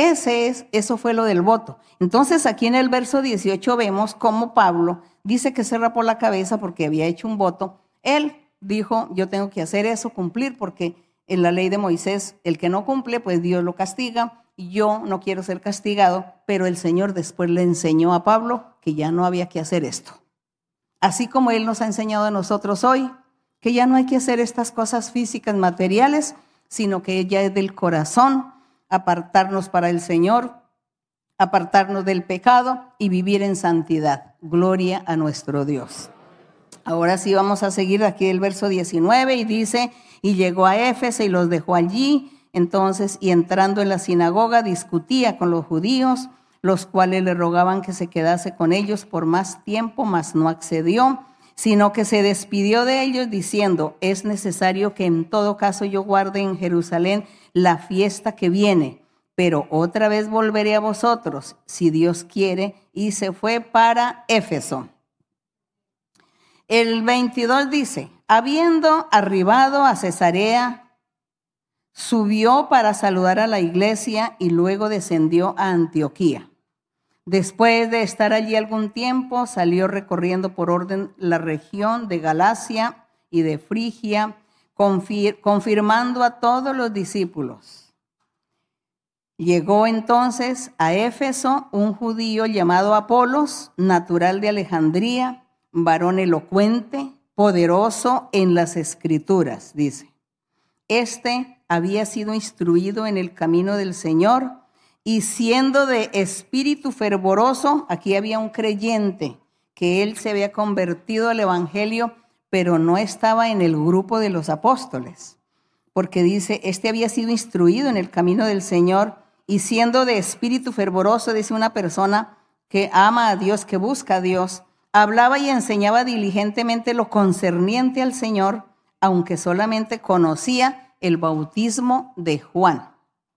eso fue lo del voto. Entonces, aquí en el verso 18 vemos cómo Pablo dice que se rapó la cabeza porque había hecho un voto. Él dijo, yo tengo que hacer eso, cumplir, porque en la ley de Moisés, el que no cumple, pues Dios lo castiga. Yo no quiero ser castigado, pero el Señor después le enseñó a Pablo que ya no había que hacer esto. Así como Él nos ha enseñado a nosotros hoy, que ya no hay que hacer estas cosas físicas, materiales, sino que ya es del corazón, apartarnos para el Señor, apartarnos del pecado y vivir en santidad. Gloria a nuestro Dios. Ahora sí vamos a seguir aquí el verso 19 y dice, y llegó a Éfeso y los dejó allí. Entonces, y entrando en la sinagoga, discutía con los judíos, los cuales le rogaban que se quedase con ellos por más tiempo, mas no accedió, sino que se despidió de ellos diciendo, es necesario que en todo caso yo guarde en Jerusalén la fiesta que viene, pero otra vez volveré a vosotros, si Dios quiere, y se fue para Éfeso. El 22 dice, habiendo arribado a Cesarea, subió para saludar a la iglesia y luego descendió a Antioquía. Después de estar allí algún tiempo, salió recorriendo por orden la región de Galacia y de Frigia, confirmando a todos los discípulos. Llegó entonces a Éfeso un judío llamado Apolos, natural de Alejandría, varón elocuente, poderoso en las Escrituras, dice. Este había sido instruido en el camino del Señor y siendo de espíritu fervoroso, aquí había un creyente que él se había convertido al evangelio, pero no estaba en el grupo de los apóstoles, porque dice, este había sido instruido en el camino del Señor y siendo de espíritu fervoroso, dice una persona que ama a Dios, que busca a Dios, hablaba y enseñaba diligentemente lo concerniente al Señor, aunque solamente conocía el bautismo de Juan.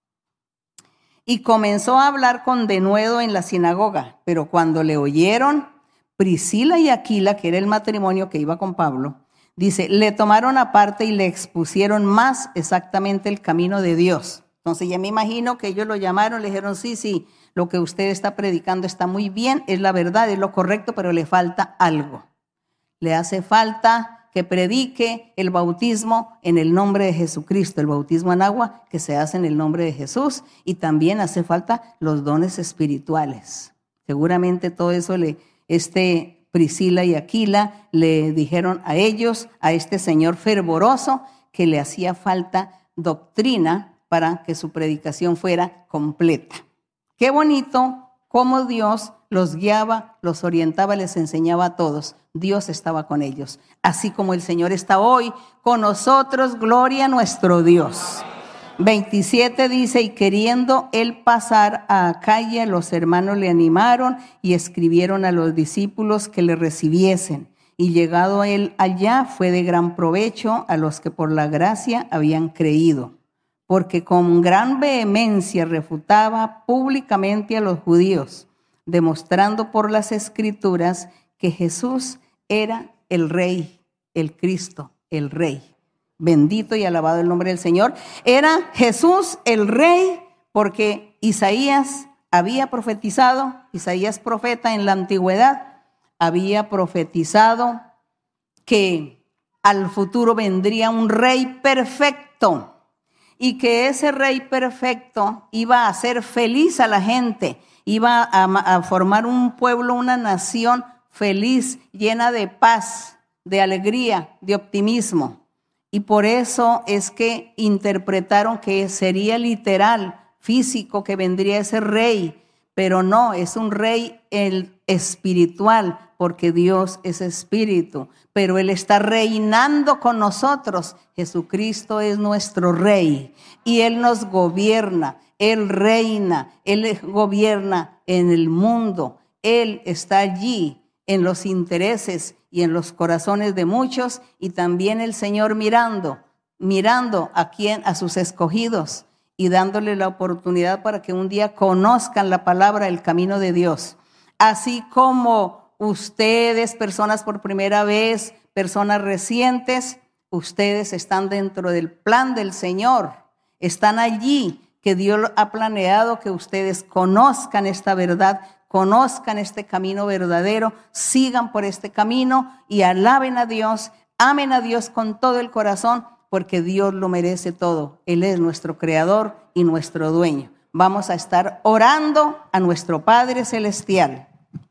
Y comenzó a hablar con denuedo en la sinagoga, pero cuando le oyeron, Priscila y Aquila, que era el matrimonio que iba con Pablo, dice, le tomaron aparte y le expusieron más exactamente el camino de Dios. Entonces ya me imagino que ellos lo llamaron, le dijeron, sí, lo que usted está predicando está muy bien, es la verdad, es lo correcto, pero le falta algo. Le hace falta que predique el bautismo en el nombre de Jesucristo, el bautismo en agua que se hace en el nombre de Jesús, y también hace falta los dones espirituales. Seguramente todo eso Priscila y Aquila le dijeron a ellos, a este señor fervoroso, que le hacía falta doctrina para que su predicación fuera completa. Qué bonito cómo Dios los guiaba, los orientaba, les enseñaba a todos. Dios estaba con ellos. Así como el Señor está hoy con nosotros, gloria a nuestro Dios. 27 dice, y queriendo él pasar a Acaya, los hermanos le animaron y escribieron a los discípulos que le recibiesen. Y llegado él allá, fue de gran provecho a los que por la gracia habían creído, porque con gran vehemencia refutaba públicamente a los judíos, demostrando por las Escrituras que Jesús era el Rey, el Cristo, el Rey. Bendito y alabado el nombre del Señor. Era Jesús el Rey, porque Isaías había profetizado, Isaías profeta en la antigüedad, había profetizado que al futuro vendría un rey perfecto y que ese rey perfecto iba a hacer feliz a la gente, iba a formar un pueblo, una nación feliz, llena de paz, de alegría, de optimismo. Y por eso es que interpretaron que sería literal, físico, que vendría ese rey, pero no, es un rey espiritual, porque Dios es espíritu, pero Él está reinando con nosotros. Jesucristo es nuestro rey y Él nos gobierna, Él reina, Él gobierna en el mundo, Él está allí en los intereses y en los corazones de muchos, y también el Señor mirando a sus escogidos y dándole la oportunidad para que un día conozcan la palabra, el camino de Dios. Así como ustedes, personas por primera vez, personas recientes, ustedes están dentro del plan del Señor, están allí, que Dios ha planeado que ustedes conozcan esta verdad, conozcan este camino verdadero, sigan por este camino y alaben a Dios, amen a Dios con todo el corazón, porque Dios lo merece todo. Él es nuestro creador y nuestro dueño. Vamos a estar orando a nuestro Padre Celestial.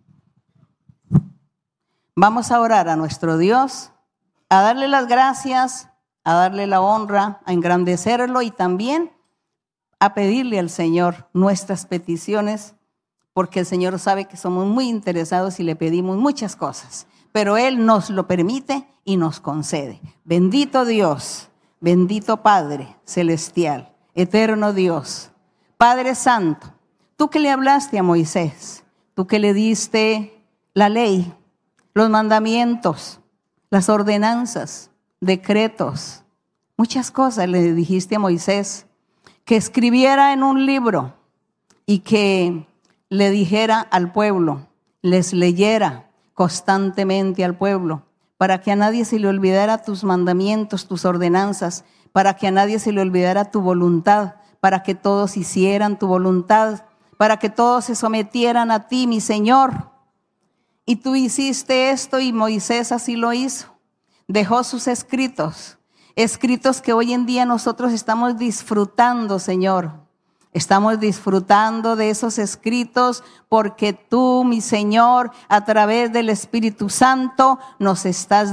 Vamos a orar a nuestro Dios, a darle las gracias, a darle la honra, a engrandecerlo y también a pedirle al Señor nuestras peticiones, porque el Señor sabe que somos muy interesados y le pedimos muchas cosas, pero Él nos lo permite y nos concede. Bendito Dios, bendito Padre Celestial, eterno Dios, Padre Santo, tú que le hablaste a Moisés, tú que le diste la ley, los mandamientos, las ordenanzas, decretos, muchas cosas le dijiste a Moisés, que escribiera en un libro y que le dijera al pueblo, les leyera constantemente al pueblo, para que a nadie se le olvidara tus mandamientos, tus ordenanzas, para que a nadie se le olvidara tu voluntad, para que todos hicieran tu voluntad, para que todos se sometieran a ti, mi Señor. Y tú hiciste esto y Moisés así lo hizo. Dejó sus escritos que hoy en día nosotros estamos disfrutando, Señor. Estamos disfrutando de esos escritos porque tú, mi Señor, a través del Espíritu Santo nos estás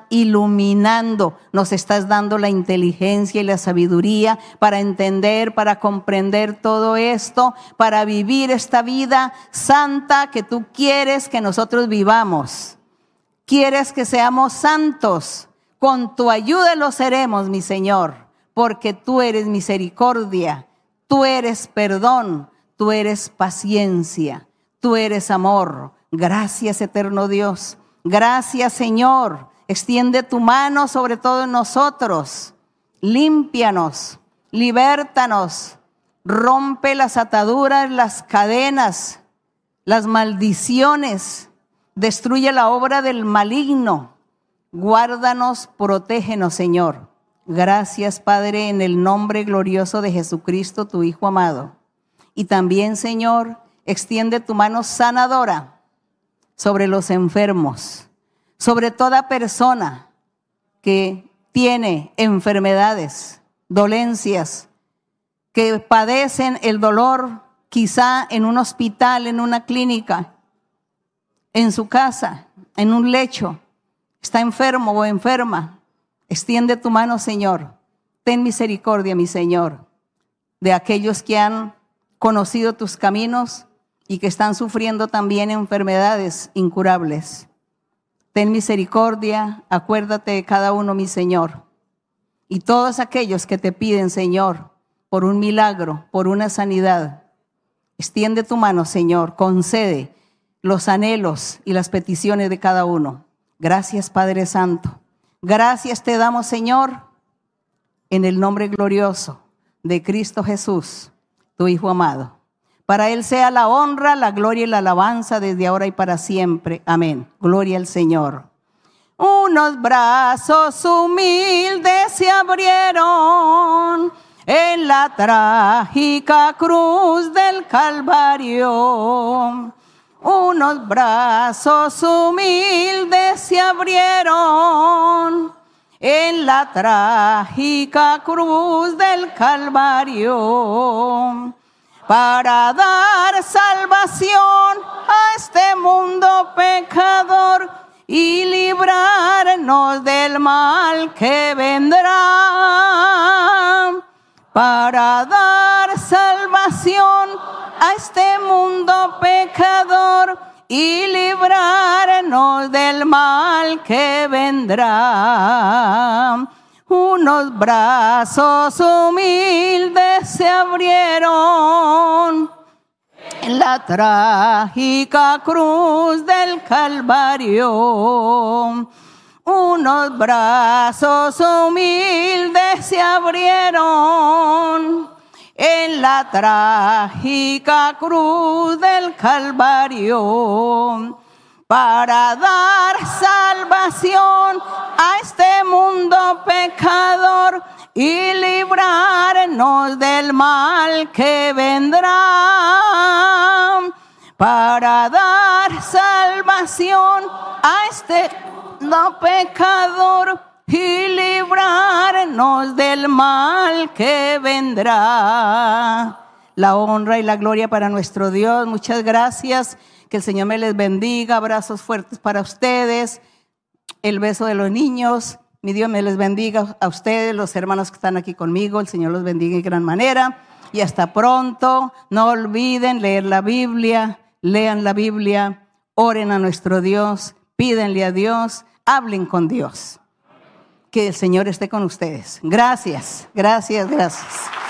iluminando, nos estás dando la inteligencia y la sabiduría para entender, para comprender todo esto, para vivir esta vida santa que tú quieres que nosotros vivamos. Quieres que seamos santos. Con tu ayuda lo seremos, mi Señor, porque tú eres misericordia. Tú eres perdón, tú eres paciencia, tú eres amor. Gracias, eterno Dios. Gracias, Señor. Extiende tu mano sobre todos nosotros. Límpianos, libértanos. Rompe las ataduras, las cadenas, las maldiciones. Destruye la obra del maligno. Guárdanos, protégenos, Señor. Gracias, Padre, en el nombre glorioso de Jesucristo, tu Hijo amado. Y también, Señor, extiende tu mano sanadora sobre los enfermos, sobre toda persona que tiene enfermedades, dolencias, que padecen el dolor quizá en un hospital, en una clínica, en su casa, en un lecho, está enfermo o enferma. Extiende tu mano, Señor. Ten misericordia, mi Señor, de aquellos que han conocido tus caminos y que están sufriendo también enfermedades incurables. Ten misericordia, acuérdate de cada uno, mi Señor. Y todos aquellos que te piden, Señor, por un milagro, por una sanidad, extiende tu mano, Señor, concede los anhelos y las peticiones de cada uno. Gracias, Padre Santo. Gracias te damos, Señor, en el nombre glorioso de Cristo Jesús, tu Hijo amado. Para Él sea la honra, la gloria y la alabanza desde ahora y para siempre. Amén. Gloria al Señor. Unos brazos humildes se abrieron en la trágica cruz del Calvario. Unos brazos humildes se abrieron en la trágica cruz del Calvario, para dar salvación a este mundo pecador y librarnos del mal que vendrá. Para dar salvación a este mundo pecador y librarnos del mal que vendrá. Unos brazos humildes se abrieron en la trágica cruz del Calvario. Unos brazos humildes se abrieron en la trágica cruz del Calvario, para dar salvación a este mundo pecador y librarnos del mal que vendrá. Para dar salvación a este mundo pecador y librarnos del mal que vendrá. La honra y la gloria para nuestro Dios. Muchas gracias. Que el Señor me les bendiga. Abrazos fuertes para ustedes. El beso de los niños. Mi Dios me les bendiga a ustedes, los hermanos que están aquí conmigo. El Señor los bendiga en gran manera. Y hasta pronto. No olviden leer la Biblia. Lean la Biblia. Oren a nuestro Dios. Pídenle a Dios. Hablen con Dios. Que el Señor esté con ustedes. Gracias, gracias, gracias.